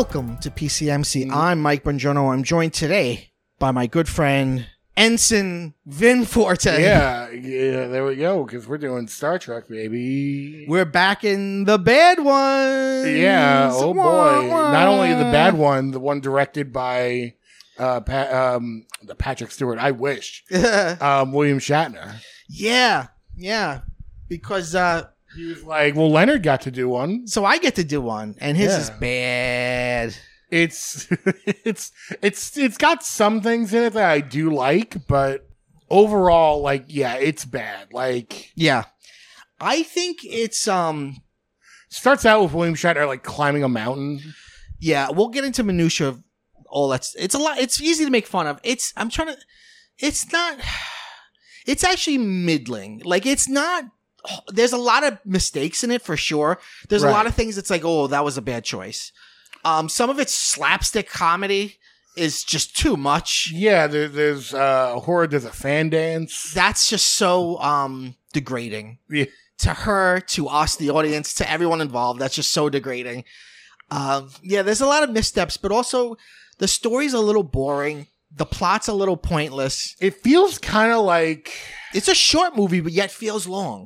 Welcome to PCMC. I'm Mike Bongiorno. I'm joined today by my good friend Ensign Vin Forte. Yeah, there we go, because we're doing Star Trek, baby. We're back in the bad one. Yeah, oh boy. Not only the bad one, the one directed by Patrick Stewart, I wish, William Shatner. Yeah, because he was like, well, Leonard got to do one. So I get to do one, and his is bad. It's got some things in it that I do like, but overall, like, yeah, it's bad. Like, yeah, I think it's starts out with William Shatner like climbing a mountain. Yeah, we'll get into minutia of all that. It's a lot. It's easy to make fun of. It's not. It's actually middling. Like, it's not. There's a lot of mistakes in it for sure. There's a lot of things that's like, oh, that was a bad choice. Some of its slapstick comedy is just too much. Yeah, there's horror. There's a fan dance. That's just so degrading. Yeah. To her, to us, the audience, to everyone involved. That's just so degrading. Yeah, there's a lot of missteps, but also the story's a little boring. The plot's a little pointless. It feels kind of like it's a short movie, but yet feels long.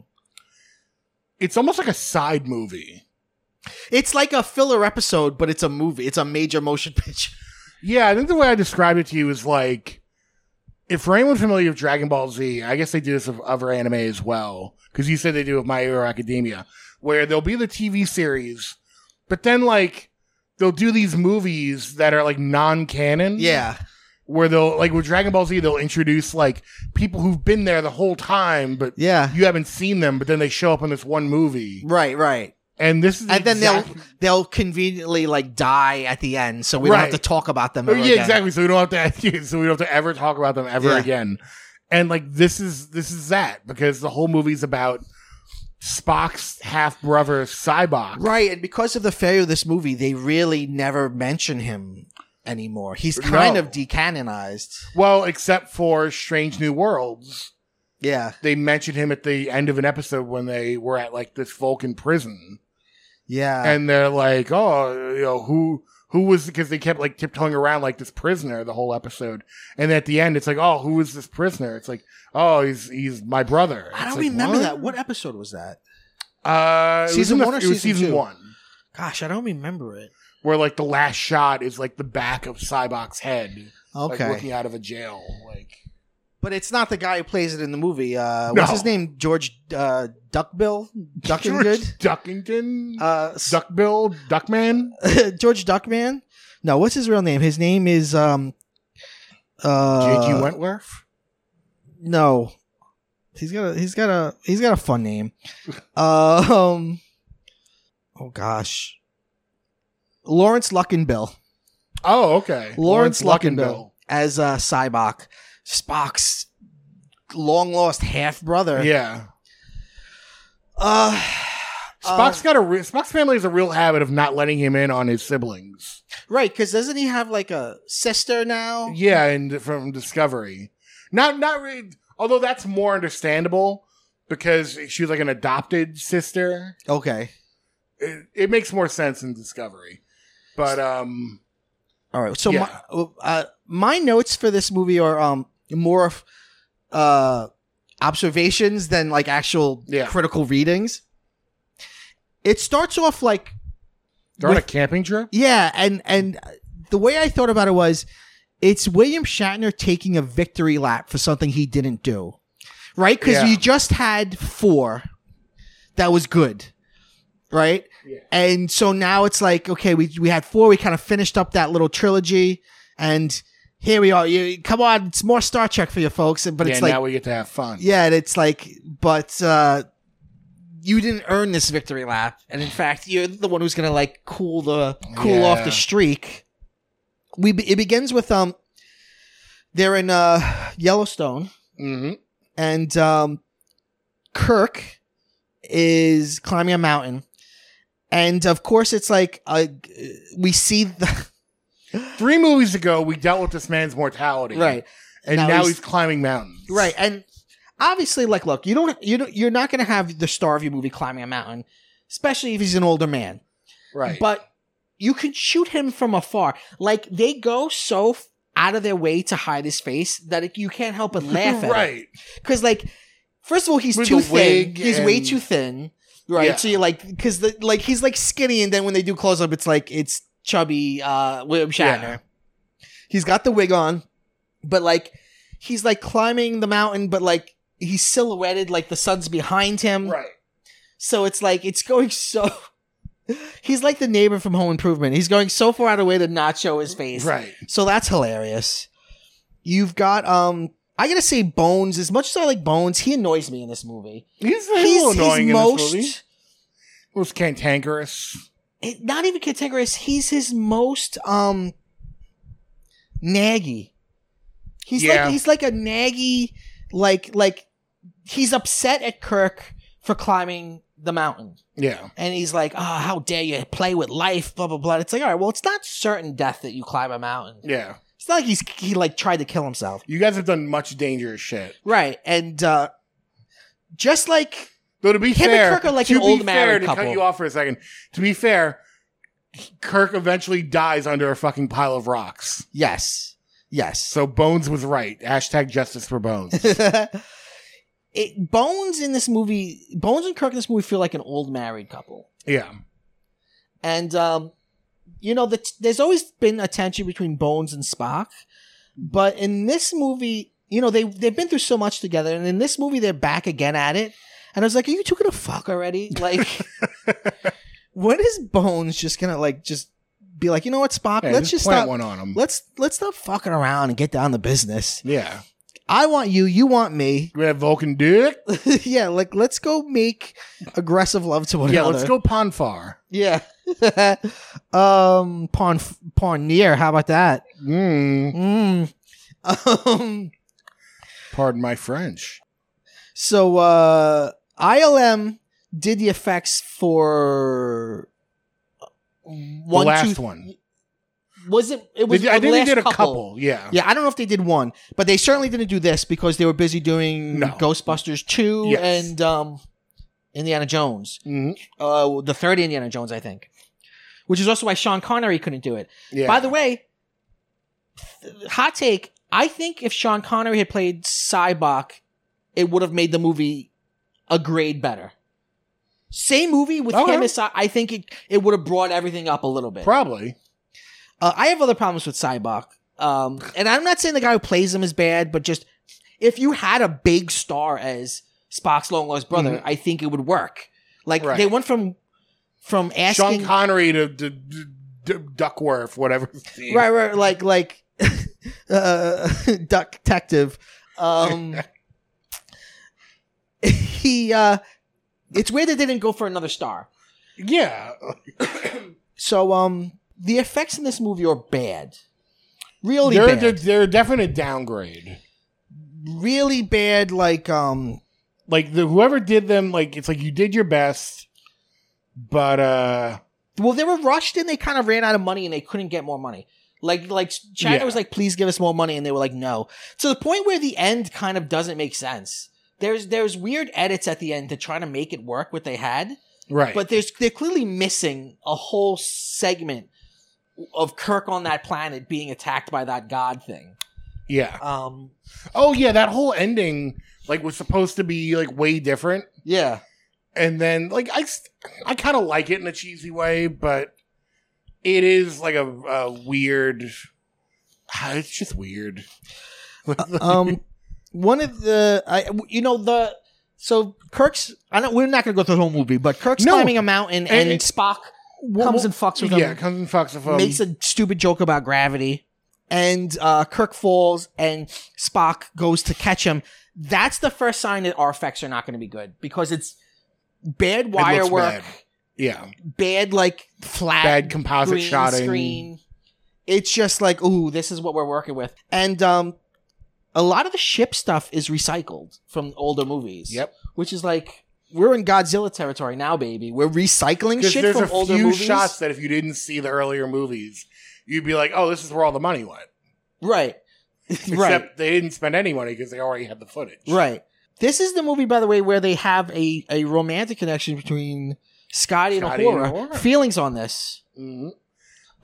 It's almost like a side movie. It's like a filler episode, but it's a movie. It's a major motion picture. Yeah, I think the way I described it to you is like, if for anyone familiar with Dragon Ball Z, I guess they do this with other anime as well, because you said they do with My Hero Academia, where there'll be the TV series, but then like they'll do these movies that are like non-canon. Yeah. Where they'll, like with Dragon Ball Z, they'll introduce like people who've been there the whole time, but you haven't seen them, but then they show up in this one movie. Right. And this is then they'll conveniently like die at the end, so we don't have to talk about them ever again. Exactly. So we don't have to ever talk about them ever again. And like this is that, because the whole movie's about Spock's half brother Sybok. Right, and because of the failure of this movie, they really never mention him anymore. He's kind of decanonized. Well, except for Strange New Worlds. Yeah. They mentioned him at the end of an episode when they were at like this Vulcan prison. Yeah. And they're like, oh, you know, who was, because they kept like tiptoeing around like this prisoner the whole episode. And at the end, it's like, oh, who is this prisoner? It's like, oh, he's my brother. I don't remember that. What episode was that? Season 1 or season 1? Gosh, I don't remember it. Where like the last shot is like the back of Sybok's head. Okay. Like looking out of a jail. Like, but it's not the guy who plays it in the movie. What's his name? George Duckbill? Duckinggood? Duckington? Duckbill? Duckman? George Duckman? No, what's his real name? His name is J.G. Wentworth? No. He's got a fun name. Oh gosh. Lawrence Luckinbill. Oh, okay. Lawrence Luckinbill as Sybok, Spock's long lost half brother. Yeah. Spock's family has a real habit of not letting him in on his siblings. Right, because doesn't he have like a sister now? Yeah, and from Discovery. Not really, although that's more understandable because she was like an adopted sister. Okay. It makes more sense in Discovery. But all right. So my notes for this movie are more observations than like actual critical readings. It starts off like they're on a camping trip. Yeah, and the way I thought about it was, it's William Shatner taking a victory lap for something he didn't do, right? Because you just had 4 that was good. Right? Yeah. And so now it's like, okay, we had 4, we kind of finished up that little trilogy, and here we are. Come on, it's more Star Trek for you folks. But it's like, now we get to have fun. Yeah, and it's like, but you didn't earn this victory lap, and in fact, you're the one who's gonna like cool off the streak. It begins with they're in Yellowstone, and Kirk is climbing a mountain. And of course, it's like we see the 3 movies ago we dealt with this man's mortality, right? And now he's climbing mountains, right? And obviously, like, look, you're not going to have the star of your movie climbing a mountain, especially if he's an older man, right? But you can shoot him from afar. Like, they go so out of their way to hide his face that you can't help but laugh at right. Because, like, first of all, he's With too the thin. wig He's way too thin. Right? Yeah. So you're like, because he's like skinny, and then when they do close up, it's like, it's chubby William Shatner. Yeah. He's got the wig on, but like, he's like climbing the mountain, but like, he's silhouetted, like the sun's behind him. Right. So it's like, it's going so... He's like the neighbor from Home Improvement. He's going so far out of the way to not show his face. Right. So that's hilarious. You've got, I gotta say Bones, as much as I like Bones, he annoys me in this movie. He's a little annoying in this movie. It was cantankerous. Not even cantankerous. He's his most, naggy. He's like a naggy, like, he's upset at Kirk for climbing the mountain. Yeah. And he's like, oh, how dare you play with life, blah, blah, blah. It's like, all right, well, it's not certain death that you climb a mountain. Yeah. It's not like he like tried to kill himself. You guys have done much dangerous shit. Right. And just like... Though to be him fair... and Kirk are like an old married to couple. cut you off for a second. To be fair, Kirk eventually dies under a fucking pile of rocks. Yes. So Bones was right. # justice for Bones. Bones and Kirk in this movie feel like an old married couple. Yeah. And, there's always been a tension between Bones and Spock. But in this movie, they've been through so much together. And in this movie, they're back again at it. And I was like, are you two gonna fuck already? Like, when is Bones just gonna, like, just be like, you know what, Spock? Yeah, let's just plant stop. one on him. Let's stop fucking around and get down to business. Yeah. I want you. You want me. We have Vulcan dick. Yeah, like, let's go make aggressive love to one another. Yeah, let's go Ponfar. Yeah. Pornier, how about that? Pardon my French. So, ILM did the effects for the last one. Was it? It was. I think they did a couple. couple. Yeah. Yeah, I don't know if they did one, but they certainly didn't do this because they were busy doing Ghostbusters 2 Yes. and Indiana Jones. Mm-hmm. The third Indiana Jones, I think. Which is also why Sean Connery couldn't do it. Yeah. By the way, hot take, I think if Sean Connery had played Sybok, it would have made the movie a grade better. Same movie with him as I think it would have brought everything up a little bit. Probably. I have other problems with Sybok. And I'm not saying the guy who plays him is bad, but just if you had a big star as Spock's long lost brother, I think it would work. Like they went from asking Sean Connery to Duckworth, whatever. Right, like Duck Detective. It's weird that they didn't go for another star. Yeah. So the effects in this movie are bad. Really bad. They're a definite downgrade. Really bad, like whoever did them, like it's like you did your best, but well, they were rushed and they kind of ran out of money and they couldn't get more money. Like China was like, please give us more money, and they were like, no. To the point where the end kind of doesn't make sense. There's weird edits at the end to try to make it work what they had. Right. But they're clearly missing a whole segment of Kirk on that planet being attacked by that god thing. Yeah. Oh yeah, that whole ending was supposed to be way different. Yeah. And then I kind of like it in a cheesy way, but it is a weird. It's just weird. One of the so Kirk's we're not going to go through the whole movie, but Kirk's climbing a mountain and Spock comes and fucks with him. Yeah, comes and fucks with him. Makes a stupid joke about gravity. And Kirk falls and Spock goes to catch him. That's the first sign that our effects are not going to be good because it's bad wire work. Bad. Yeah. Bad, flat. Bad composite green shotting. Screen. It's just ooh, this is what we're working with. And a lot of the ship stuff is recycled from older movies. Yep. Which is we're in Godzilla territory now, baby. We're recycling shit from older movies. There's a few shots that if you didn't see the earlier movies, you'd be like, oh, this is where all the money went. Right. Except they didn't spend any money because they already had the footage. Right. This is the movie, by the way, where they have a romantic connection between Scotty and Uhura. Feelings on this. Mm-hmm.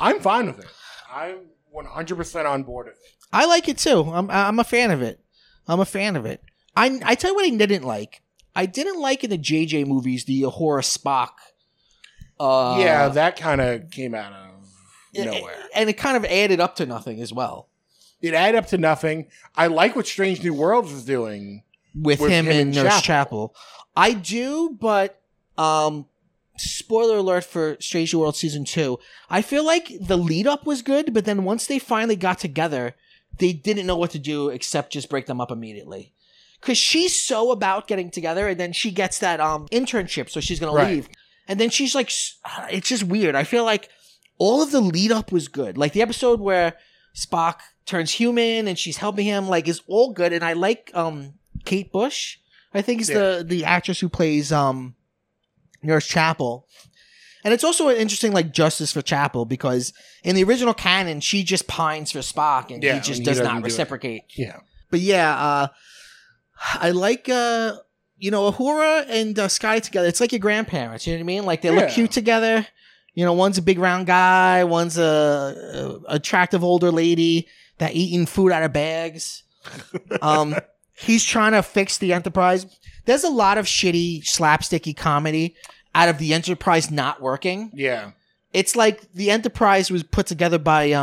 I'm fine with it. I'm 100% on board with it. I like it too. I'm a fan of it. I tell you what I didn't like. I didn't like in the JJ movies the horror Spock. Yeah, that kind of came out of nowhere. And it kind of added up to nothing as well. It added up to nothing. I like what Strange New Worlds is doing. With him and Nurse Chapel. I do, but spoiler alert for Strange New Worlds Season 2. I feel like the lead up was good, but then once they finally got together, they didn't know what to do except just break them up immediately. Because she's so about getting together, and then she gets that internship, so she's going to leave. And then she's like, it's just weird. I feel like all of the lead up was good. Like the episode where Spock turns human and she's helping him, like, is all good. And I like Kate Bush, I think is the actress who plays Nurse Chapel. And it's also an interesting, like, justice for Chapel, because in the original canon, she just pines for Spock, and he just does not reciprocate. Yeah. But yeah, I like, Uhura and Sky together. It's like your grandparents, you know what I mean? Like, they look cute together. You know, one's a big round guy, one's a attractive older lady that eating food out of bags. He's trying to fix the Enterprise. There's a lot of shitty, slapsticky comedy out of the Enterprise not working. Yeah. It's like the Enterprise was put together by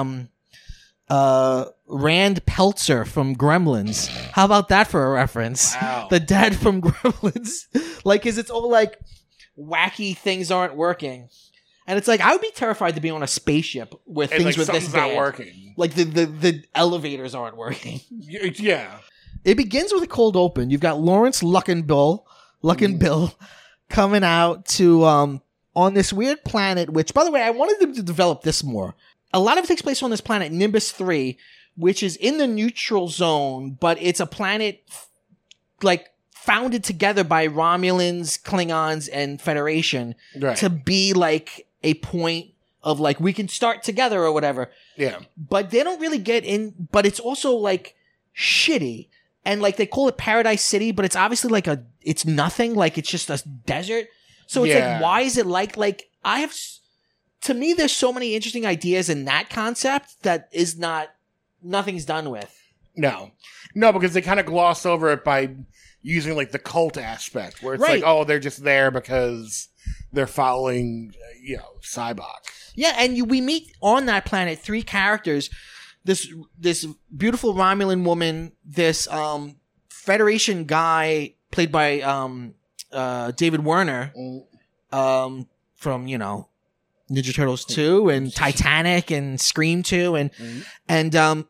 Rand Peltzer from Gremlins. How about that for a reference? Wow. The dad from Gremlins. Like, 'cause it's all like wacky things aren't working. And it's like, I would be terrified to be on a spaceship where And things like, were this something's bad. not working. Like the elevators aren't working. Yeah. It begins with a cold open. You've got Lawrence Luckinbill coming out to on this weird planet, which, by the way, I wanted them to develop this more. A lot of it takes place on this planet, Nimbus 3, which is in the neutral zone, but it's a planet like founded together by Romulans, Klingons, and Federation to be like a point of like, we can start together or whatever. Yeah. But they don't really get in, but it's also like shitty. And like they call it Paradise City, but it's obviously like it's nothing. Like it's just a desert. So it's like, why is it like to me, there's so many interesting ideas in that concept that is nothing's done with. No, because they kind of gloss over it by using like the cult aspect where it's like, oh, they're just there because they're following, Cybok. Yeah. And we meet on that planet 3 characters. This beautiful Romulan woman, this Federation guy played by David Werner from Ninja Turtles 2 and Titanic and Scream 2 and an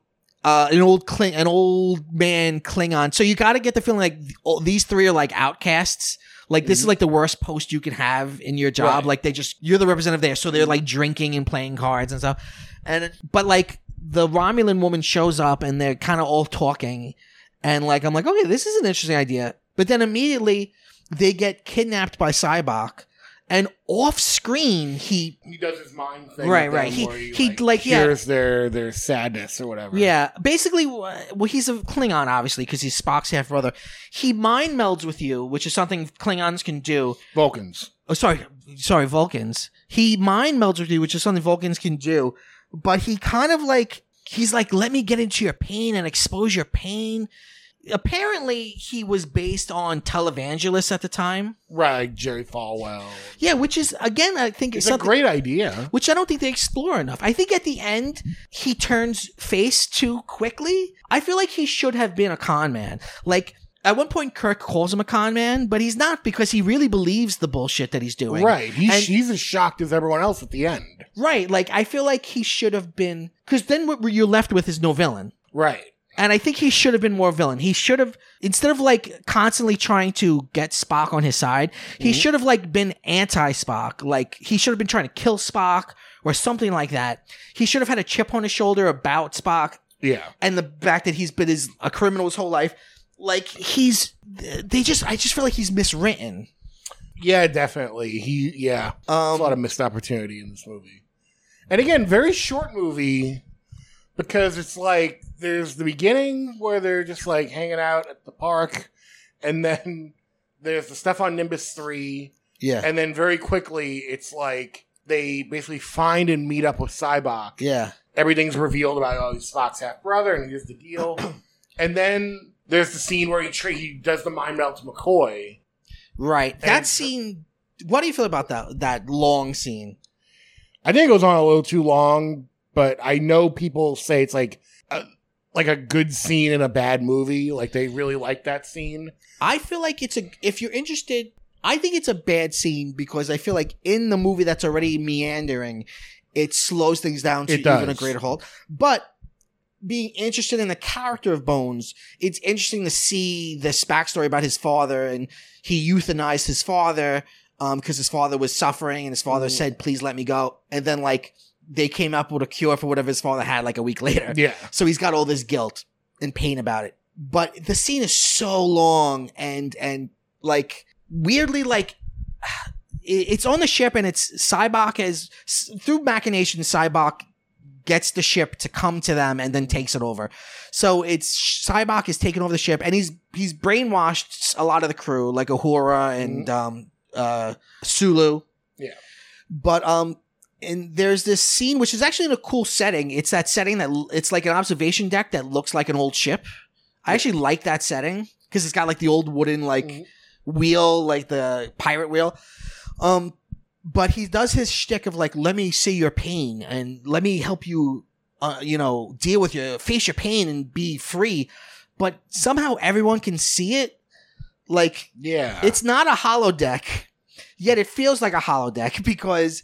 old man Klingon. So you got to get the feeling like these 3 are like outcasts. Like this is like the worst post you can have in your job. Like you're the representative there, so they're like drinking and playing cards and stuff. But like the Romulan woman shows up and they're kind of all talking, and like I'm like, okay, this is an interesting idea. But then immediately they get kidnapped by Cybok, and off screen he does his mind thing, right. He hears their sadness or whatever. Yeah, basically, well, he's a Klingon obviously because he's Spock's half brother. He mind melds with you, which is something Klingons can do. Vulcans. Oh, sorry, Vulcans. He mind melds with you, which is something Vulcans can do. But he kind of like, he's like, let me get into your pain and expose your pain. Apparently, he was based on televangelists at the time. Right, Jerry Falwell. Yeah, which is, again, I think it's a great idea. Which I don't think they explore enough. I think at the end, he turns face too quickly. I feel like he should have been a con man. Like, at one point, Kirk calls him a con man, but he's not because he really believes the bullshit that he's doing. Right. He's as shocked as everyone else at the end. Right. Like, I feel like he should have been... Because then what you're left with is no villain. Right. And I think he should have been more villain. He should have... Instead of, like, constantly trying to get Spock on his side, he should have, like, been anti-Spock. Like, he should have been trying to kill Spock or something like that. He should have had a chip on his shoulder about Spock. Yeah. And the fact that he's been a criminal his whole life. Like, I just feel like he's miswritten. Yeah, definitely. There's a lot of missed opportunity in this movie. And again, very short movie because it's like there's the beginning where they're just like hanging out at the park, and then there's the stuff on Nimbus 3. Yeah. And then very quickly it's like they basically find and meet up with Cybok. Yeah. Everything's revealed about, oh, he's Spock's half brother, and here's the deal. And then there's the scene where he does the mind meld to McCoy. Right. That scene, what do you feel about that long scene? I think it goes on a little too long, but I know people say it's like a good scene in a bad movie. Like, they really like that scene. I feel like if you're interested, I think it's a bad scene because I feel like in the movie that's already meandering, it slows things down to even a greater halt. But being interested in the character of Bones, it's interesting to see this backstory about his father, and he euthanized his father because his father was suffering, and his father said, "Please let me go." And then they came up with a cure for whatever his father had a week later. Yeah. So he's got all this guilt and pain about it. But the scene is so long and weirdly it's on the ship, and it's Cybok through machinations, Cybok gets the ship to come to them and then takes it over. So it's Cybok is taking over the ship, and he's brainwashed a lot of the crew, like Uhura and Sulu. Yeah. But and there's this scene which is actually in a cool setting. It's that setting that it's like an observation deck that looks like an old ship. I actually like that setting because it's got the old wooden wheel, like the pirate wheel. But he does his shtick of let me see your pain and let me help you, deal with face your pain and be free. But somehow everyone can see it. It's not a holodeck, yet it feels like a holodeck because,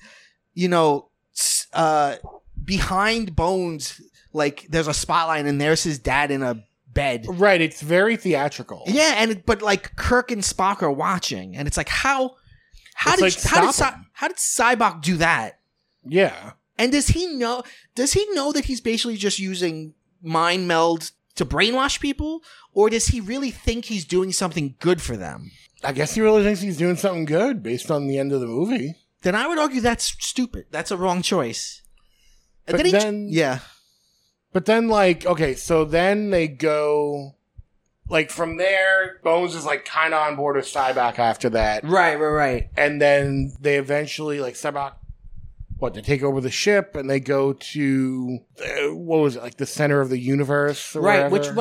behind Bones, there's a spotlight and there's his dad in a bed. Right. It's very theatrical. Yeah. But Kirk and Spock are watching, and it's how did Cybok do that? Yeah. And does he know that he's basically just using mind meld to brainwash people? Or does he really think he's doing something good for them? I guess he really thinks he's doing something good based on the end of the movie. Then I would argue that's stupid. That's a wrong choice. And But then, okay, so then they go... from there, Bones is kind of on board with Cybok after that. Right. And then they eventually, Cybok, they take over the ship and they go to, what was it, the center of the universe? Or right, whatever?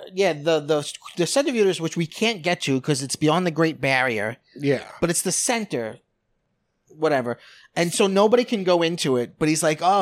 the center of the universe, which we can't get to because it's beyond the Great Barrier. Yeah. But it's the center, whatever. And so nobody can go into it, but he's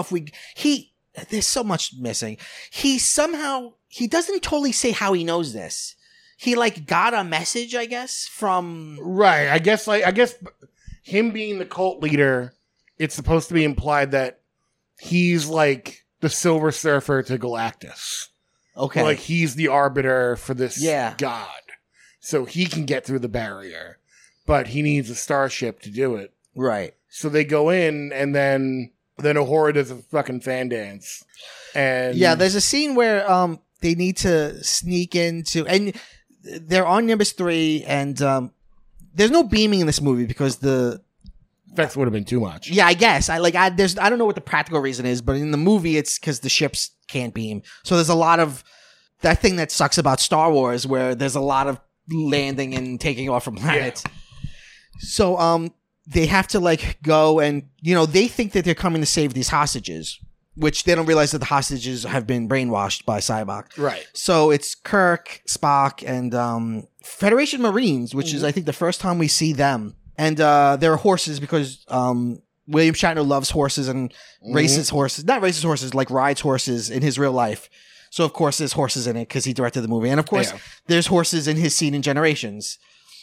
there's so much missing. He doesn't totally say how he knows this. He got a message, I guess, from... Right. I guess him being the cult leader, it's supposed to be implied that he's the Silver Surfer to Galactus. Okay. He's the arbiter for this god. So he can get through the barrier, but he needs a starship to do it. Right. So they go in, and then Uhura does a fucking fan dance. And there's a scene where they need to sneak into, and they're on Nimbus 3, and there's no beaming in this movie because the effects would have been too much. Yeah, I guess. I don't know what the practical reason is, but in the movie it's because the ships can't beam. So there's a lot of that thing that sucks about Star Wars, where there's a lot of landing and taking off from planets. Yeah. So they have to go and they think that they're coming to save these hostages, which they don't realize that the hostages have been brainwashed by Cybok. Right. So it's Kirk, Spock, and Federation Marines, which is, I think, the first time we see them. And there are horses because William Shatner loves horses and races horses. Not races horses, rides horses in his real life. So, of course, there's horses in it because he directed the movie. And, of course, there's horses in his scene in Generations.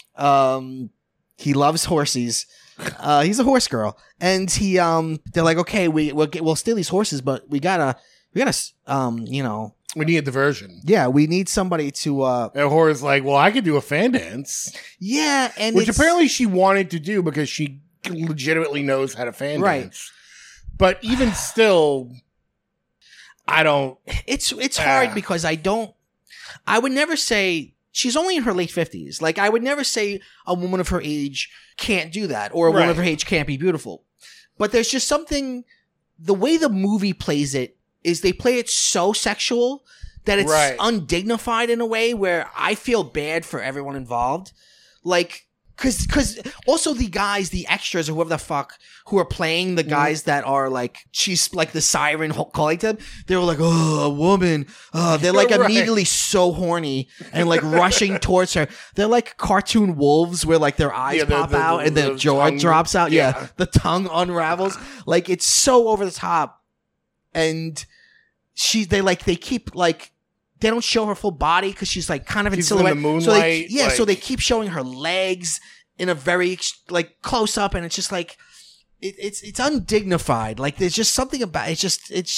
He loves horses. He's a horse girl, and they're okay, we'll steal these horses, but we gotta, we need a diversion. Yeah, we need somebody to. And Hora's well, I could do a fan dance. Yeah, and which apparently she wanted to do because she legitimately knows how to fan dance. But even still, I don't. It's hard because I would never say. She's only in her late 50s. I would never say a woman of her age can't do that, or a woman of her age can't be beautiful. But there's just something, the way the movie plays it is they play it so sexual that it's undignified in a way where I feel bad for everyone involved. Because also the guys, the extras or whoever the fuck who are playing the guys that are like, she's like the siren calling them, they were like, oh, a woman. They're like Right. immediately so horny and like rushing towards her. They're like cartoon wolves where like their eyes pop out and the jaw tongue, drops out. Yeah. The tongue unravels. Like it's so over the top. And they keep like, they don't show her full body because she's like kind of in silhouette. In the moonlight, so they keep showing her legs in a very like close up, and it's just like it's undignified. Like there's just something about it's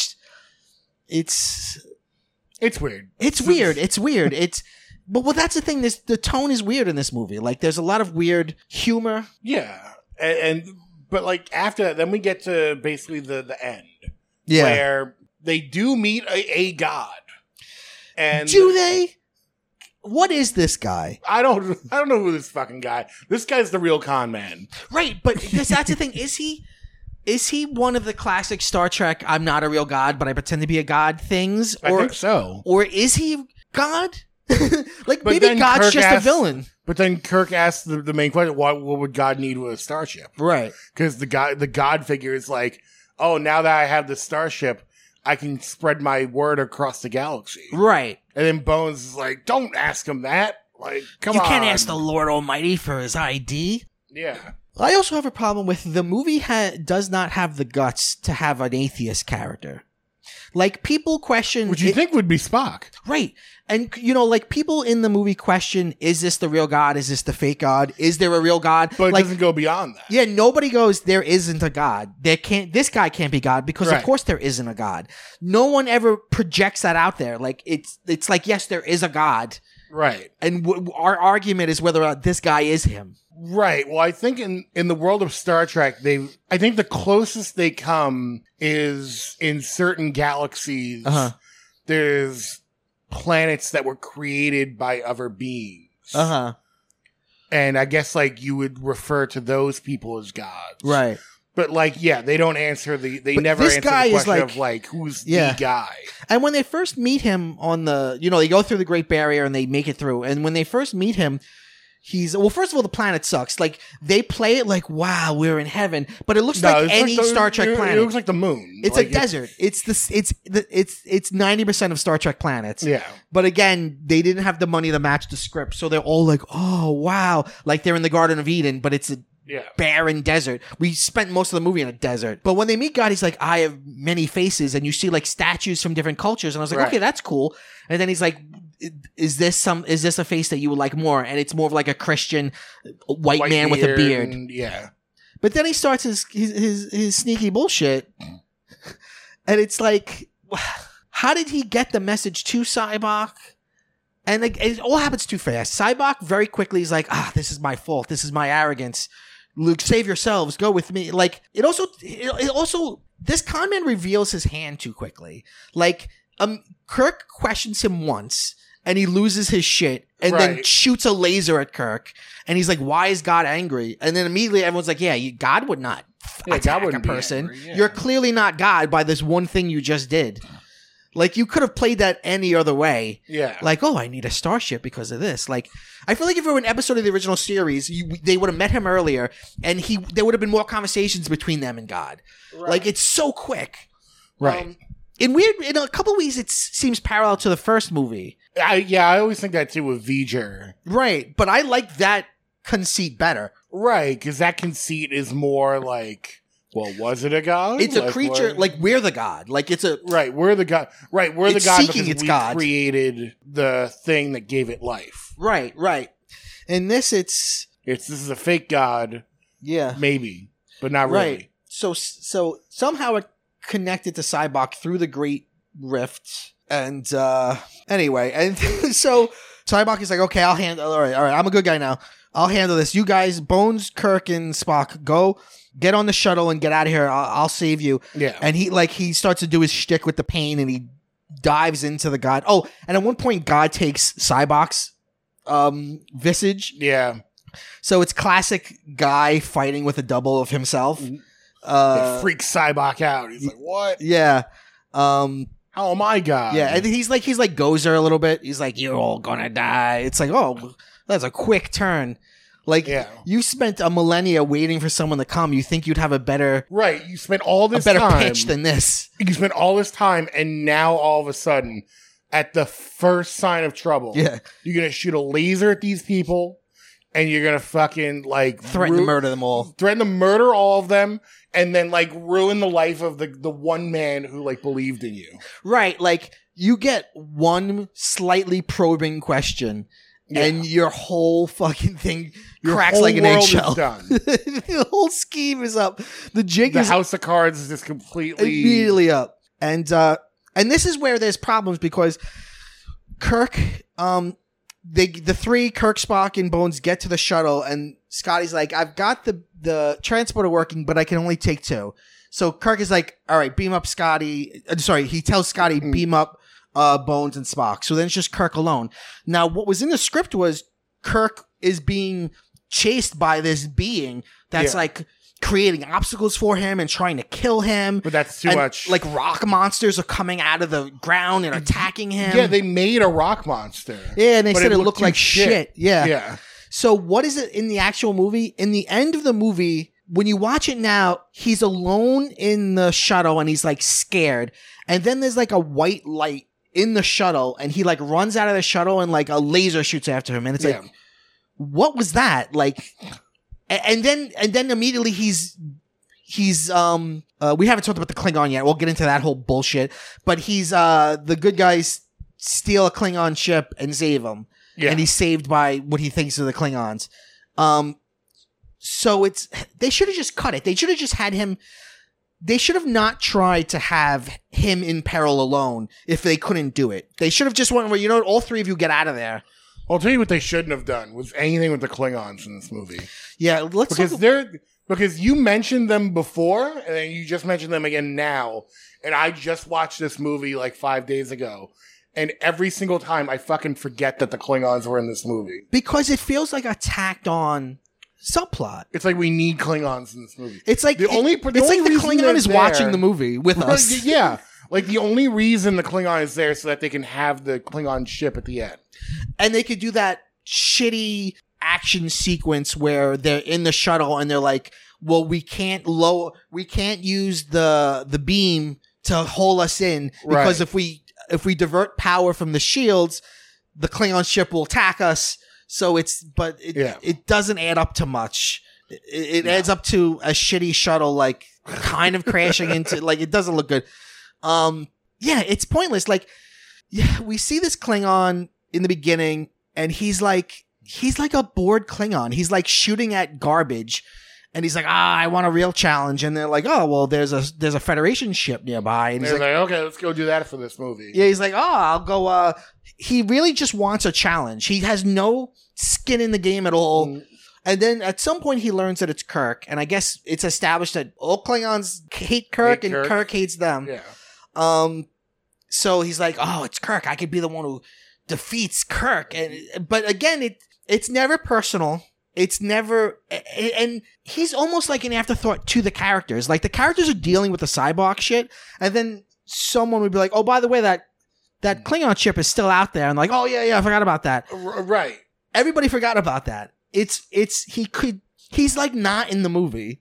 weird. It's weird. But that's the thing. The tone is weird in this movie. Like there's a lot of weird humor. Yeah, but like after that, then we get to basically the end. Yeah. Where they do meet a god. And do they? What is this guy? I don't know who this fucking guy. This guy's the real con man. Right, but that's the thing. Is he one of the classic Star Trek I'm not a real god, but I pretend to be a god things? I think so. Or is he God? Like But maybe then God's Kirk just asks- a villain. But then Kirk asks the main question, what would God need with a starship? Right. Because the god figure is like, oh, now that I have the starship, I can spread my word across the galaxy. Right. And then Bones is like, don't ask him that. Like, come on. You can't ask the Lord Almighty for his ID. Yeah. I also have a problem with the movie does not have the guts to have an atheist character. Like, people question... Which you think would be Spock. Right. And, like, people in the movie question, is this the real God? Is this the fake God? Is there a real God? But it like, doesn't go beyond that. Yeah, nobody goes, there isn't a God. This guy can't be God because, Right. of course, there isn't a God. No one ever projects that out there. Like, it's like, yes, there is a God. Right. And our argument is whether or not this guy is him. Right. Well, I think in the world of Star Trek, I think the closest they come is in certain galaxies. Uh-huh. There's planets that were created by other beings. Uh-huh. And I guess like you would refer to those people as gods. Right. But like, yeah, they don't answer they But never this answer guy the is question like- of like, who's Yeah. the guy? And when they first meet him on the, they go through the Great Barrier and they make it through. And when they first meet him, first of all, the planet sucks. Like, they play it like, wow, we're in heaven. But it looks like it's any the- Star Trek planet. It looks like the moon. It's like a desert. It's 90% of Star Trek planets. Yeah. But again, they didn't have the money to match the script. So they're all like, oh, wow. Like they're in the Garden of Eden, but it's a Yeah. barren desert. We spent most of the movie in a desert. But when they meet God, he's like, I have many faces. And you see like statues from different cultures. And I was like, Right. okay, that's cool. And then he's like, is this a face that you would like more? And it's more of like a Christian white man with a beard. and- yeah. But then he starts his sneaky bullshit. And it's like, how did he get the message to Cybok? And like, it all happens too fast. Cybok very quickly is like, this is my fault. This is my arrogance. Luke, save yourselves. Go with me. Like, it also, this con man reveals his hand too quickly. Like, Kirk questions him once and he loses his shit and then Right. shoots a laser at Kirk. And he's like, why is God angry? And then immediately everyone's like, yeah, God would not attack God a wouldn't be person. angry, yeah. You're clearly not God by this one thing you just did. Like, you could have played that any other way. Yeah. Like, oh, I need a starship because of this. Like, I feel like if it were an episode of the original series, they would have met him earlier, and there would have been more conversations between them and God. Right. Like, it's so quick. Right. In a couple ways, it seems parallel to the first movie. I always think that too with V'ger. Right, but I like that conceit better. Right, because that conceit is more like, well, was it a god? It's a creature, what- like, we're the God. Like, it's a... Right, we're the god. Right, we're the It's god seeking because its we God. created the thing that gave it life. Right. In this, it's... This is a fake god, Yeah. maybe, but not really. Right. So somehow it connected to Cybok through the Great Rift. And anyway, and so Cybok is like, okay, I'll handle. All right, I'm a good guy now. I'll handle this. You guys, Bones, Kirk, and Spock, go get on the shuttle and get out of here. I'll save you. Yeah. And he starts to do his shtick with the pain, and he dives into the God. Oh, and at one point, God takes Cybok's visage. Yeah. So it's classic guy fighting with a double of himself. It freaks Cybok out. He's like, what? Yeah. How am I God? Yeah, and he's like Gozer a little bit. He's like, you're all gonna die. It's like, oh, that's a quick turn. Like, Yeah. you spent a millennia waiting for someone to come. You think you'd have a better Right. You spent all this better time. pitch than this. You spent all this time, and now all of a sudden, at the first sign of trouble, Yeah. you're going to shoot a laser at these people, and you're going to fucking, like... Threaten to murder them all. Threaten to murder all of them, and then, like, ruin the life of the one man who, like, believed in you. Right. Like, you get one slightly probing question, and your whole fucking thing Your cracks whole like an world is eggshell. done. The whole scheme is up. The jig The is House of Cards is just completely... immediately up. And this is where there's problems because Kirk, the three, Kirk, Spock, and Bones get to the shuttle, and Scotty's like, I've got the transporter working, but I can only take two. So Kirk is like, all right, beam up Scotty. He tells Scotty, beam up Bones and Spock. So then it's just Kirk alone. Now, what was in the script was Kirk is being chased by this being that's like creating obstacles for him and trying to kill him. But that's too much. Like rock monsters are coming out of the ground and attacking him. Yeah, they made a rock monster. Yeah, and they but said it looked too like shit. Yeah. Yeah. So what is it in the actual movie? In the end of the movie, when you watch it now, he's alone in the shuttle and he's like scared. And then there's like a white light in the shuttle and he like runs out of the shuttle and like a laser shoots after him. And it's like, what was that? Like, and then immediately he's we haven't talked about the Klingon yet. We'll get into that whole bullshit. But he's the good guys steal a Klingon ship and save him. Yeah. And he's saved by what he thinks are the Klingons. So they should have just cut it. They should have just had him. They should have not tried to have him in peril alone if they couldn't do it. They should have just went, well, you know what, all three of you get out of there. I'll tell you what they shouldn't have done was anything with the Klingons in this movie. Yeah, because you mentioned them before, and then you just mentioned them again now, and I just watched this movie like 5 days ago, and every single time I fucking forget that the Klingons were in this movie. Because it feels like a tacked on subplot. It's like we need Klingons in this movie. It's like the Klingon is watching the movie with us. Yeah. Like the only reason the Klingon is there is so that they can have the Klingon ship at the end. And they could do that shitty action sequence where they're in the shuttle and they're like, well, we can't use the beam to hold us in because if we divert power from the shields, the Klingon ship will attack us. So it doesn't add up to much. It adds up to a shitty shuttle, like kind of crashing into, like, it doesn't look good. It's pointless. Like, we see this Klingon in the beginning and he's like a bored Klingon. He's like shooting at garbage and he's like, I want a real challenge. And they're like, oh, well, there's a Federation ship nearby. And he's like, okay, let's go do that for this movie. Yeah, he's like, I'll go, he really just wants a challenge. He has no skin in the game at all. And then at some point he learns that it's Kirk. And I guess it's established that all Klingons hate Kirk and Kirk hates them. Yeah. So he's like, oh, it's Kirk. I could be the one who defeats Kirk. But again, it's never personal. It's never, and he's almost like an afterthought to the characters. Like the characters are dealing with the Cybok shit. And then someone would be like, oh, by the way, that Klingon ship is still out there. And like, oh yeah, I forgot about that. Right. Everybody forgot about that. He's like not in the movie.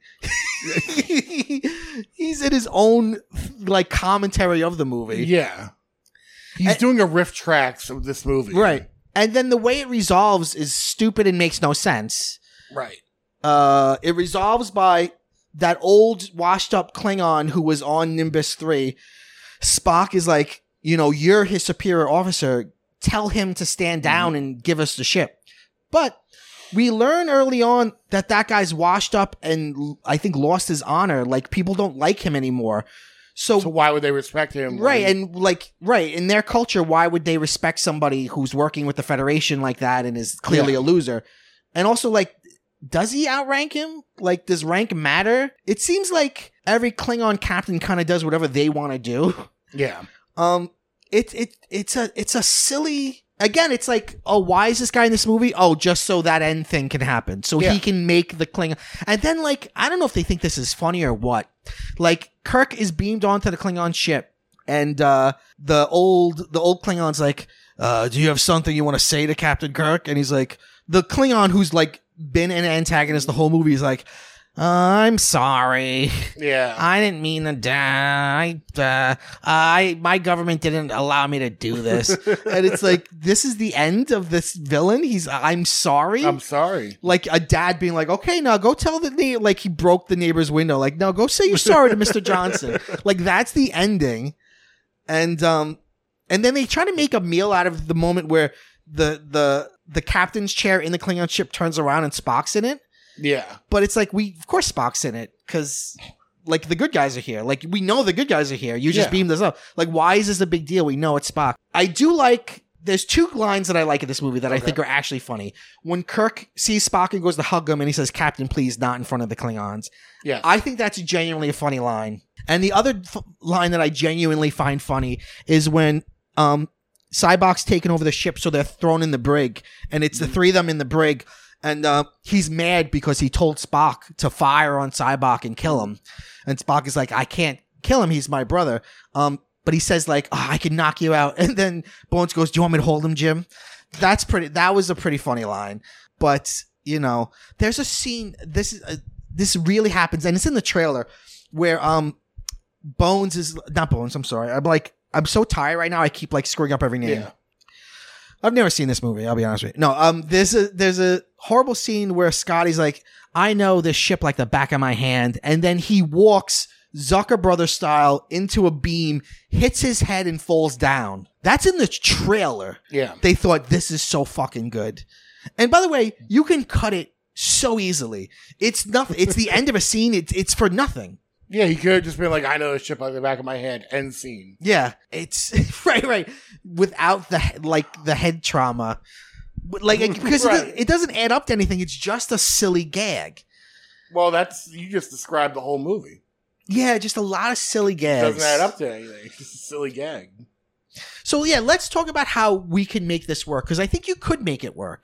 He's in his own like commentary of the movie. Yeah. He's doing a riff tracks of this movie. Right. And then the way it resolves is stupid and makes no sense. Right. It resolves by that old washed up Klingon who was on Nimbus 3. Spock is like, you're his superior officer. Tell him to stand down and give us the ship. But we learn early on that guy's washed up and I think lost his honor. Like people don't like him anymore. So why would they respect him? Right. And in their culture, why would they respect somebody who's working with the Federation like that and is clearly a loser? And also like, does he outrank him? Like, does rank matter? It seems like every Klingon captain kind of does whatever they want to do. Yeah. It's a silly. Again, it's like, oh, why is this guy in this movie? Oh, just so that end thing can happen. So he can make the Klingon. And then, like, I don't know if they think this is funny or what. Like, Kirk is beamed onto the Klingon ship. And the old Klingon's like, do you have something you want to say to Captain Kirk? And he's like, the Klingon who's, like, been an antagonist the whole movie, he's like, I'm sorry. Yeah. I didn't mean to die. My government didn't allow me to do this. And it's like, this is the end of this villain. I'm sorry. I'm sorry. Like a dad being like, okay, now go tell the like he broke the neighbor's window. Like, no, go say you're sorry to Mr. Johnson. Like, that's the ending. And then they try to make a meal out of the moment where the captain's chair in the Klingon ship turns around and Spock's in it. Yeah. But it's like, of course Spock's in it because like the good guys are here. Like, we know the good guys are here. You just beamed us up. Like, why is this a big deal? We know it's Spock. I do like, there's two lines that I like in this movie that I think are actually funny. When Kirk sees Spock and goes to hug him and he says, Captain, please, not in front of the Klingons. Yeah. I think that's genuinely a funny line. And the other line that I genuinely find funny is when Cybok's taken over the ship, so they're thrown in the brig, and it's the three of them in the brig. And he's mad because he told Spock to fire on Cybok and kill him. And Spock is like, I can't kill him. He's my brother. But he says like, I can knock you out. And then Bones goes, do you want me to hold him, Jim? That was a pretty funny line. But, you know, there's a scene, this really happens, and it's in the trailer, where Bones is, not Bones, I'm sorry. I'm so tired right now, I keep like screwing up every name. Yeah. I've never seen this movie, I'll be honest with you. No, there's a horrible scene where Scotty's like, I know this ship like the back of my hand, and then he walks Zucker Brothers style into a beam, hits his head and falls down. That's in the trailer. Yeah. They thought, this is so fucking good. And by the way, you can cut it so easily. It's nothing. It's the end of a scene. It's for nothing. Yeah, he could have just been like, I know this ship like the back of my hand, end scene. Yeah, it's right. Without the head trauma. Like, because it doesn't add up to anything. It's just a silly gag. Well, you just described the whole movie. Yeah, just a lot of silly gags. It doesn't add up to anything. It's just a silly gag. So yeah, let's talk about how we can make this work, because I think you could make it work.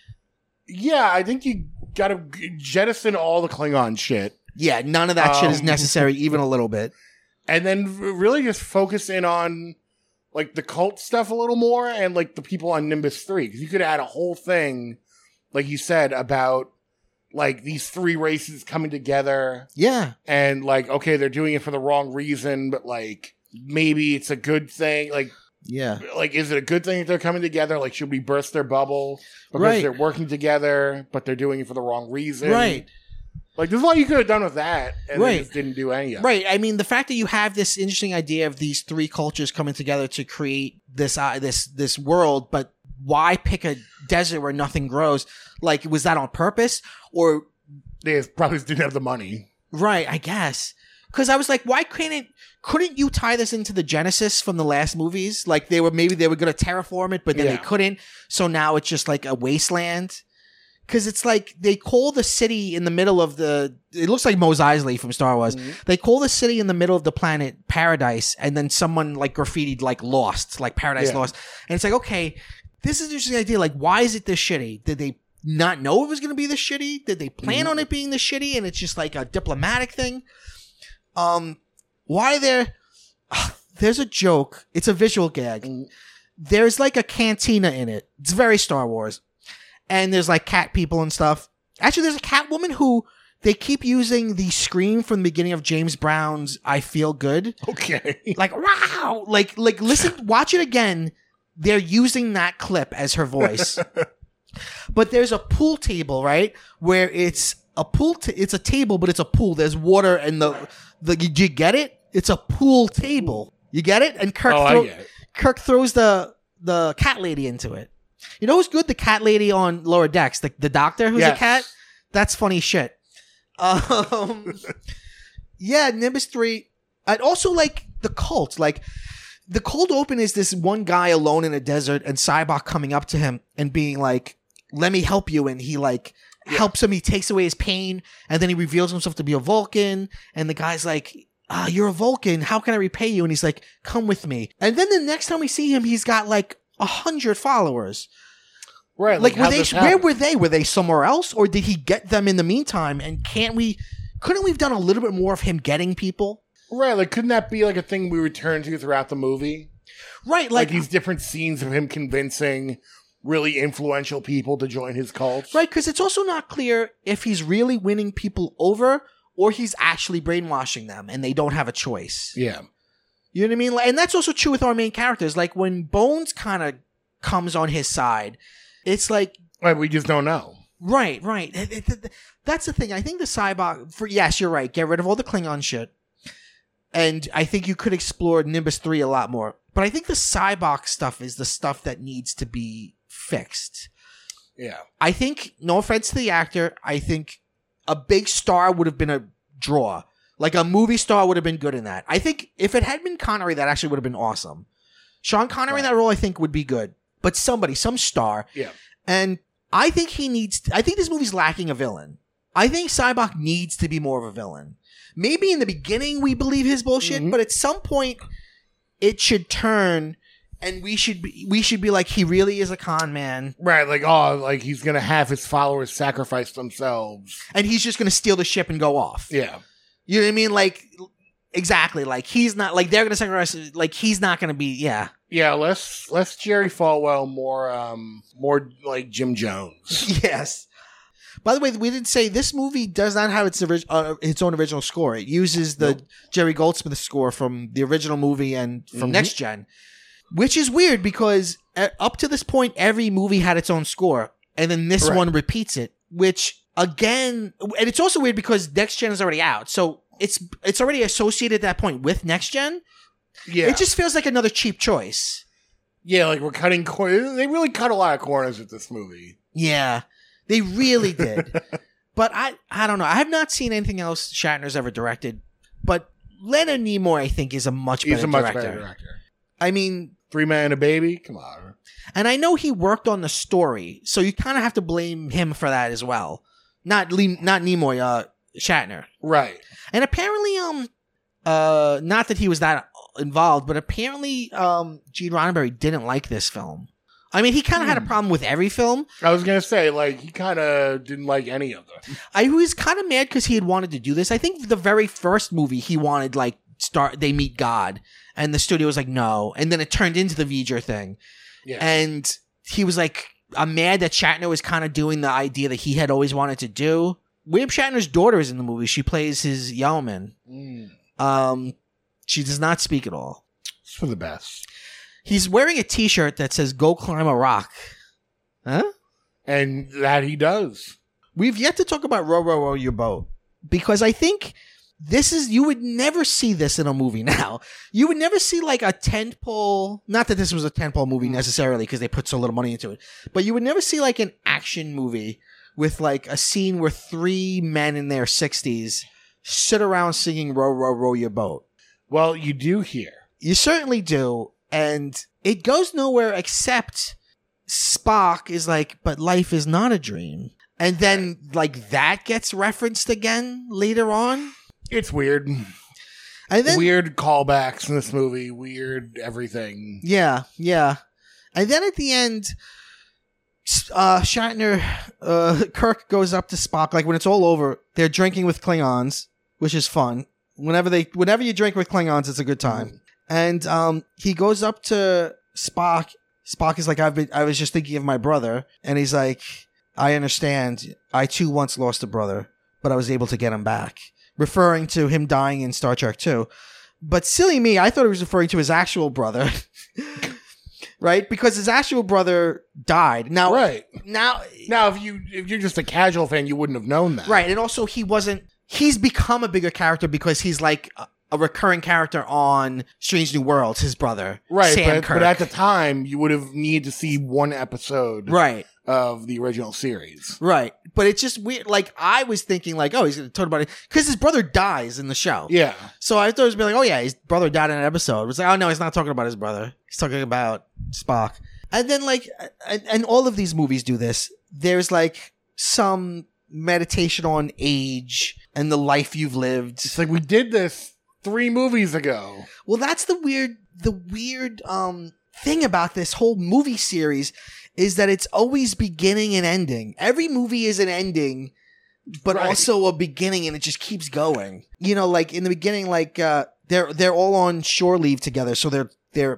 Yeah, I think you gotta jettison all the Klingon shit. Yeah, none of that shit is necessary, even a little bit. And then really just focus in on like the cult stuff a little more, and like the people on Nimbus 3. Because you could add a whole thing, like you said, about like these three races coming together. Yeah. And like, okay, they're doing it for the wrong reason, but like maybe it's a good thing. Like, yeah. Like, is it a good thing that they're coming together? Like, should we burst their bubble? Because they're working together, but they're doing it for the wrong reason. Right. Like, there's a lot you could have done with that, and they just didn't do any of it. Right. I mean, the fact that you have this interesting idea of these three cultures coming together to create this this world, but why pick a desert where nothing grows? Like, was that on purpose? Or they probably didn't have the money. Right, I guess. Because I was like, why couldn't you tie this into the Genesis from the last movies? Like, maybe they were going to terraform it, but then they couldn't. So now it's just like a wasteland. Because it's like they call the city in the middle of it looks like Mos Eisley from Star Wars. Mm-hmm. They call the city in the middle of the planet Paradise, and then someone like graffitied like Lost, like Paradise Lost. And it's like, okay, this is just the idea. Like, why is it this shitty? Did they not know it was going to be this shitty? Did they plan on it being this shitty? And it's just like a diplomatic thing. There's a joke. It's a visual gag. There's like a cantina in it. It's very Star Wars. And there's like cat people and stuff. Actually, there's a cat woman who they keep using the scream from the beginning of James Brown's I Feel Good. Okay. Like, wow. Like listen, watch it again. They're using that clip as her voice. But there's a pool table, right? Where it's a pool, it's a table, but it's a pool. There's water and did you get it? It's a pool table. You get it? And Kirk throws the cat lady into it. You know who's good? The cat lady on Lower Decks, the doctor who's a cat. That's funny shit. Yeah, Nimbus 3. I'd also like the cult. Like, the cold open is this one guy alone in a desert, and Cybok coming up to him and being like, "Let me help you," and he like helps him. He takes away his pain, and then he reveals himself to be a Vulcan. And the guy's like, "You're a Vulcan. How can I repay you?" And he's like, "Come with me." And then the next time we see him, he's got like 100 followers. Right. Like, where were they? Were they somewhere else? Or did he get them in the meantime? And couldn't we have done a little bit more of him getting people? Right. Like, couldn't that be like a thing we return to throughout the movie? Right. Like these different scenes of him convincing really influential people to join his cult. Right, because it's also not clear if he's really winning people over or he's actually brainwashing them and they don't have a choice. Yeah. You know what I mean? And that's also true with our main characters. Like, when Bones kind of comes on his side, it's like... Right, we just don't know. Right. That's the thing. I think the Cybok... Yes, you're right. Get rid of all the Klingon shit. And I think you could explore Nimbus 3 a lot more. But I think the Cybok stuff is the stuff that needs to be fixed. Yeah. I think, no offense to the actor, I think a big star would have been a draw. Like, a movie star would have been good in that. I think if it had been Connery, that actually would have been awesome. Sean Connery in that role, I think, would be good. But somebody, some star. Yeah. And I think I think this movie's lacking a villain. I think Cybok needs to be more of a villain. Maybe in the beginning we believe his bullshit, but at some point it should turn and we should be like, he really is a con man. Right, like he's gonna have his followers sacrifice themselves. And he's just gonna steal the ship and go off. Yeah. You know what I mean? Like, exactly. Like, he's not, like, they're gonna sacrifice, like, he's not gonna be, yeah. Yeah, less Jerry Falwell, more like Jim Jones. Yes. By the way, we didn't say this movie does not have its own original score. It uses the Jerry Goldsmith score from the original movie and from Next Gen, which is weird because up to this point, every movie had its own score, and then this one repeats it, which, again, and it's also weird because Next Gen is already out, so it's already associated at that point with Next Gen. Yeah. It just feels like another cheap choice. Yeah, like we're cutting corners. They really cut a lot of corners with this movie. Yeah. They really did. But I don't know. I have not seen anything else Shatner's ever directed. But Leonard Nimoy, I think, is a much better director. I mean... 3 Men and a Baby? Come on. And I know he worked on the story, so you kind of have to blame him for that as well. Not Nimoy, Shatner. Right. And apparently, not that he was that involved, but apparently Gene Roddenberry didn't like this film. I mean, he kind of had a problem with every film. I was going to say, like, he kind of didn't like any of them. I was kind of mad because he had wanted to do this. I think the very first movie, he wanted, like, they meet God. And the studio was like, no. And then it turned into the V'ger thing. Yeah. And he was like, I'm mad that Shatner was kind of doing the idea that he had always wanted to do. William Shatner's daughter is in the movie. She plays his yeoman. She does not speak at all. It's for the best. He's wearing a t-shirt that says, "Go climb a rock." Huh? And that he does. We've yet to talk about Row, Row, Row Your Boat. Because I think you would never see this in a movie now. You would never see like a tentpole, not that this was a tentpole movie necessarily because they put so little money into it, but you would never see like an action movie with like a scene where 3 men in their 60s sit around singing Row, Row, Row Your Boat. Well, you do here. You certainly do. And it goes nowhere except Spock is like, but life is not a dream. And then, like, that gets referenced again later on. It's weird. And then, weird callbacks in this movie. Weird everything. Yeah, yeah. And then at the end, Kirk goes up to Spock. Like, when it's all over, they're drinking with Klingons, which is fun. Whenever you drink with Klingons, it's a good time. And he goes up to Spock. Spock is like, I was just thinking of my brother. And he's like, I understand. I too once lost a brother, but I was able to get him back. Referring to him dying in Star Trek 2. But silly me, I thought he was referring to his actual brother. Right? Because his actual brother died. Now, right. Now, if you're just a casual fan, you wouldn't have known that. Right. And also he's become a bigger character because he's like a recurring character on Strange New Worlds, his brother. Right, Sam Kirk. But at the time, you would have needed to see one episode of the original series. Right. But it's just weird. Like, I was thinking, like, oh, he's going to talk about it. Because his brother dies in the show. Yeah. So I thought it was be like, oh, yeah, his brother died in an episode. It was like, oh, no, he's not talking about his brother. He's talking about Spock. And then, like, and all of these movies do this. There's, like, some meditation on age and the life you've lived. It's like, we did this 3 movies ago. Well, that's the weird thing about this whole movie series is that it's always beginning and ending. Every movie is an ending, but also a beginning, and it just keeps going. You know, like in the beginning, like they're all on shore leave together, so they're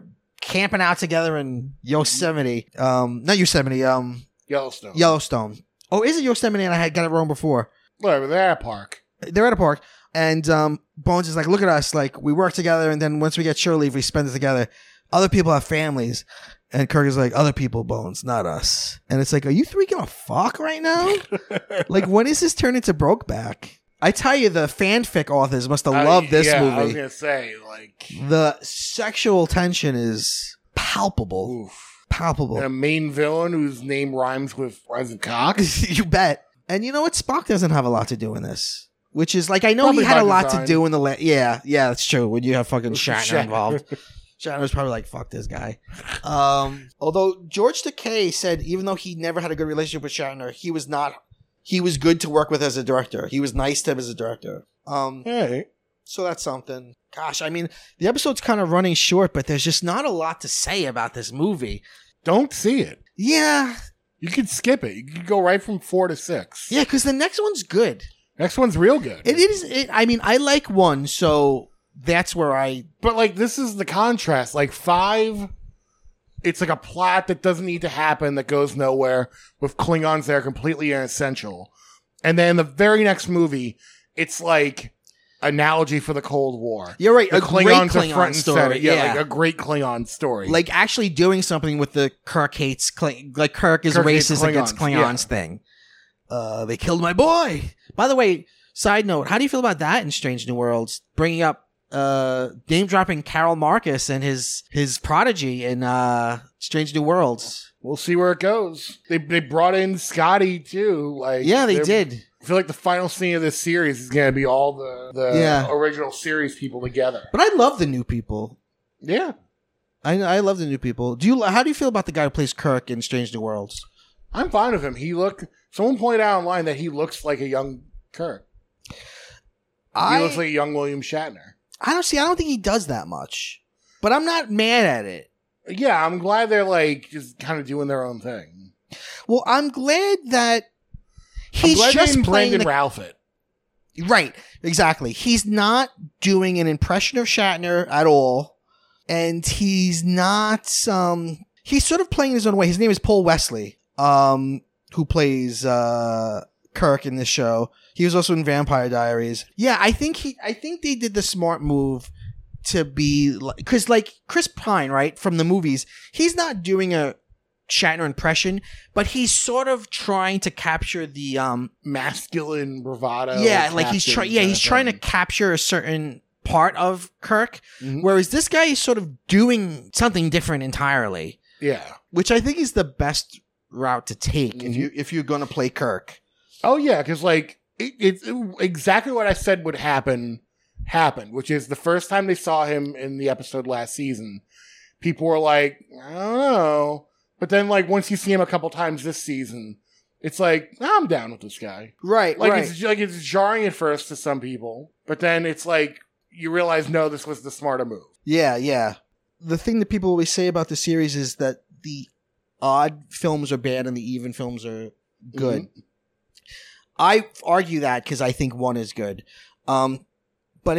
camping out together in Yosemite. Not Yosemite. Yellowstone. Yellowstone. Oh, is it Yosemite? And I had got it wrong before. Whatever, they're at a park. They're at a park, and Bones is like, "Look at us! Like we work together, and then once we get shore leave, we spend it together. Other people have families." And Kirk is like, "Other people, Bones, not us." And it's like, are you three gonna fuck right now? Like, when is this turn into Brokeback? I tell you, the fanfic authors must have loved this movie. I was gonna say, like, the sexual tension is palpable. Oof. Palpable. And a main villain whose name rhymes with cock. You bet. And you know what? Spock doesn't have a lot to do in this. Which is like, I know Probably he had a by lot design. to do in the yeah, that's true. When you have fucking Shatner Shatner. involved. Shatner's probably like, fuck this guy. Although George Takei said even though he never had a good relationship with Shatner, he was good to work with as a director. He was nice to him as a director. Hey. So that's something. Gosh, I mean, the episode's kind of running short, but there's just not a lot to say about this movie. Don't see it. Yeah. You could skip it. You could go right from 4 to 6. Yeah, because the next one's good. Next one's real good. It is. I mean, I like 1, so that's where I... But, like, this is the contrast. Like, 5, it's like a plot that doesn't need to happen, that goes nowhere, with Klingons that are completely inessential. And then the very next movie, it's like analogy for the Cold War. You're right. The A Klingons great are Klingon front and story. center. Yeah, Yeah. like a great Klingon story. Like actually doing something with the Kirk hates... like Kirk is Kirk hates racist against Klingons yeah. thing. They killed my boy. By the way, side note, how do you feel about that in Strange New Worlds? Bringing up... name dropping Carol Marcus and his prodigy in Strange New Worlds. We'll see where it goes. They brought in Scotty too. Like, Yeah, they did. I feel like the final scene of this series is going to be all the original series people together. But I love the new people. Yeah, I love the new people. How do you feel about the guy who plays Kirk in Strange New Worlds? I'm fine with him. Someone pointed out online that he looks like a young Kirk. He looks like a young William Shatner. I don't think he does that much, but I'm not mad at it. Yeah, I'm glad they're like just kind of doing their own thing. Well, I'm glad that I'm he's glad just they didn't playing Brandon Ralph it. Right, exactly. He's not doing an impression of Shatner at all, and he's not. He's sort of playing his own way. His name is Paul Wesley, who plays Kirk in this show. He was also in Vampire Diaries. Yeah, I think they did the smart move to be because like Chris Pine, right, from the movies, he's not doing a Shatner impression, but he's sort of trying to capture the masculine bravado. Yeah, like he's trying to capture a certain part of Kirk, whereas this guy is sort of doing something different entirely. Yeah, which I think is the best route to take if you're going to play Kirk. Oh yeah, because like it's exactly what I said would happen happened, which is the first time they saw him in the episode last season, people were like, I don't know. But then, like, once you see him a couple times this season, it's like, I'm down with this guy. Right, like, right. It's jarring at first to some people, but then it's like, you realize, no, this was the smarter move. Yeah, yeah. The thing that people always say about the series is that the odd films are bad and the even films are good. Mm-hmm. I argue that because I think one is good. But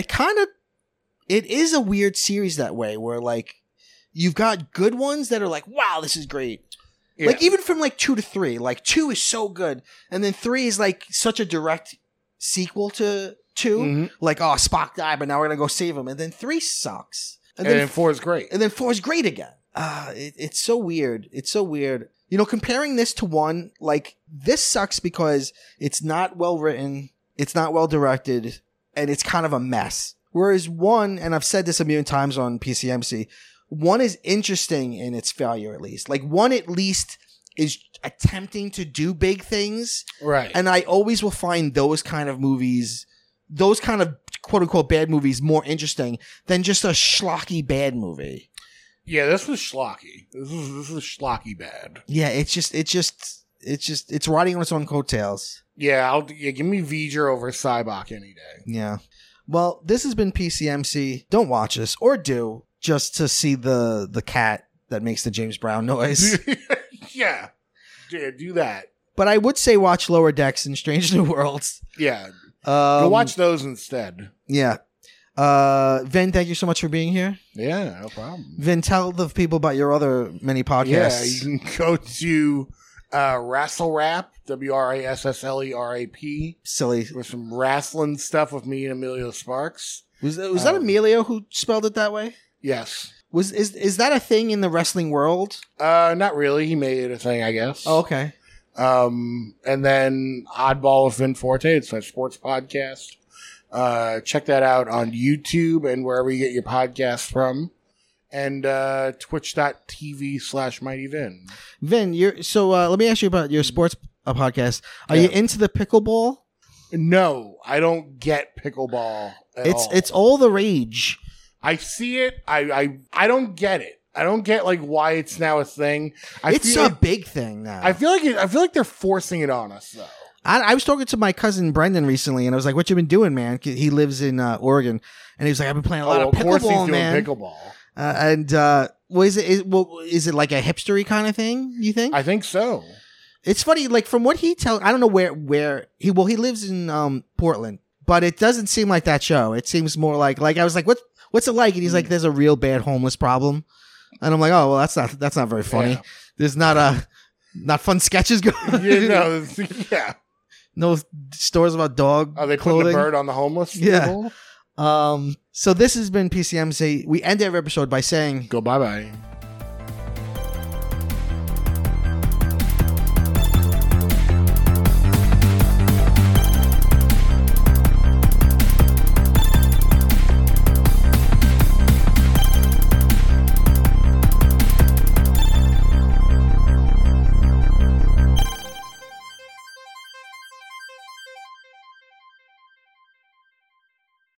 it is a weird series that way where, like, you've got good ones that are like, wow, this is great. Yeah. Like, even from, like, 2 to 3. Like, 2 is so good. And then 3 is, like, such a direct sequel to 2. Mm-hmm. Like, oh, Spock died, but now we're going to go save him. And then 3 sucks. And then 4 is great. And then 4 is great again. It's so weird. It's so weird. You know, comparing this to 1, like, this sucks because it's not well written, it's not well directed, and it's kind of a mess. Whereas 1, and I've said this a million times on PCMC, 1 is interesting in its failure, at least. Like, 1 at least is attempting to do big things. Right. And I always will find those kind of movies, those kind of quote-unquote bad movies, more interesting than just a schlocky bad movie. Yeah, this was schlocky. This is schlocky bad. Yeah, it's riding on its own coattails. Yeah, give me V'ger over Cybok any day. Yeah. Well, this has been PCMC. Don't watch this, or do, just to see the cat that makes the James Brown noise. Yeah, do that. But I would say watch Lower Decks and Strange New Worlds. Yeah, go watch those instead. Yeah. Vin, thank you so much for being here. Yeah, no problem. Vin, tell the people about your other many podcasts. Yeah, you can go to Wrestle Rap, WRASSLERAP. Silly. With some wrestling stuff with me and Emilio Sparks. Was that Emilio who spelled it that way? Yes. Is that a thing in the wrestling world? Not really. He made it a thing, I guess. Oh, okay. And then Oddball with Vin Forte. It's a sports podcast. Check that out on YouTube and wherever you get your podcasts from. And twitch.tv/MightyVin. Vin, let me ask you about your sports podcast. Are you into the pickleball? No, I don't get pickleball at all. It's all the rage. I see it. I don't get it. I don't get like why it's now a thing. It's a big thing now. I feel like they're forcing it on us though. I was talking to my cousin Brendan recently, and I was like, "What you been doing, man?" He lives in Oregon, and he was like, "I've been playing a lot of pickleball, of course he's man." doing pickleball. Is it like a hipstery kind of thing? You think? I think so. It's funny, like from what he tells, I don't know where he lives in Portland, but it doesn't seem like that show. It seems more like I was like, what's it like? And he's like, there's a real bad homeless problem, and I'm like, oh well, that's not very funny. Yeah. There's not fun sketches going. Yeah. No stories about dog. Are they clothing? putting the bird on the homeless? Yeah. People? So this has been PCMC. We end every episode by saying, go bye-bye.